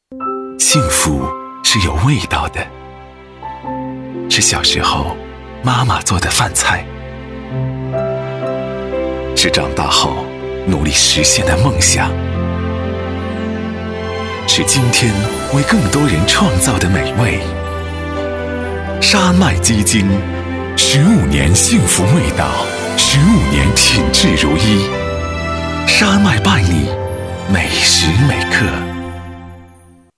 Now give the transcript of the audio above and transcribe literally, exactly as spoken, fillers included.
幸福是有味道的，是小时候妈妈做的饭菜，是长大后努力实现的梦想，是今天为更多人创造的美味。山脉基金，十五年幸福味道，十五年品质如一。山脉伴你，每时每刻。